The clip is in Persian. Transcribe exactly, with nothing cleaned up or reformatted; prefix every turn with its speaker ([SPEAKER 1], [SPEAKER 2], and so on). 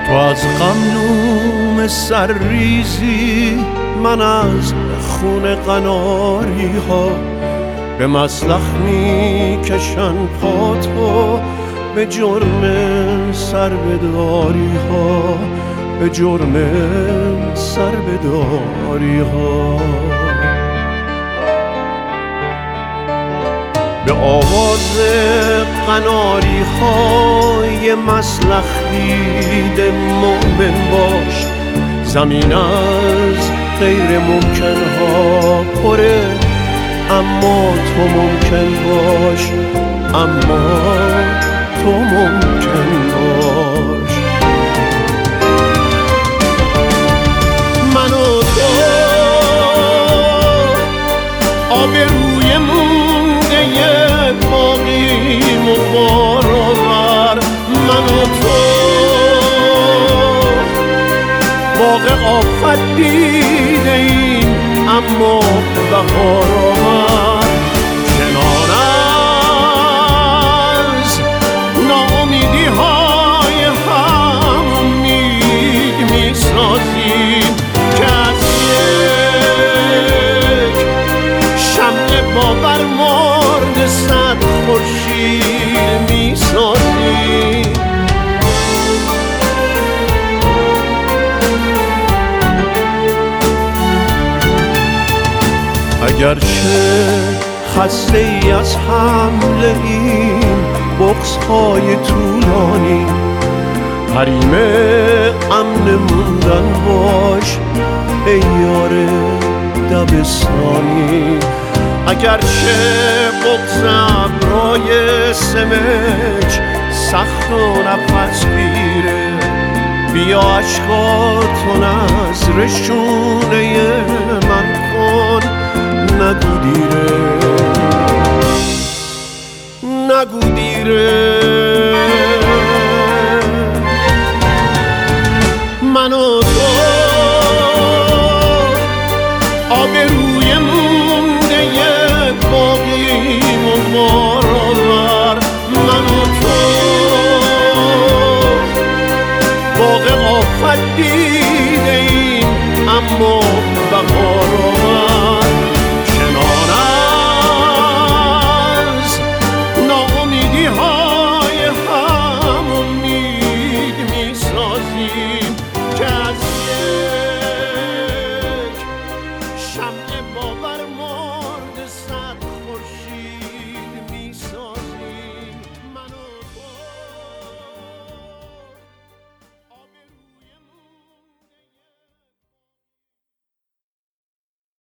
[SPEAKER 1] تو از غمنوم سرریزی، من از خون قناری ها، به مسلخ می کشن پا تو، به جرم سربداری ها، به جرم سربداری ها. به آواز قناری های مسلخ دیده مؤمن باش، زمین از غیر ممکن ها پره، اما تو ممکن باش، اما تو ممکن باش. من و تو آبروی مونده باقیم و بارآور، من و تو باغ آفت دیده ایم اما بهار آور. کنار از ناامیدی های هم امید می سازیم که از یک شمع باور مرد صد خورشید می سازیم. اگرچه خسته ای از حمله این بغض های طولانی، حریم امن موندن باش ای یار دبستانی. اگرچه بغض ابرای سمج سخت و نفس گیره، بیا عشقاتون از رشونه من کن، نگو دیره، نگو دیره. من و تو آبروی مونده باقیم و بارآور، من و تو باغ آفت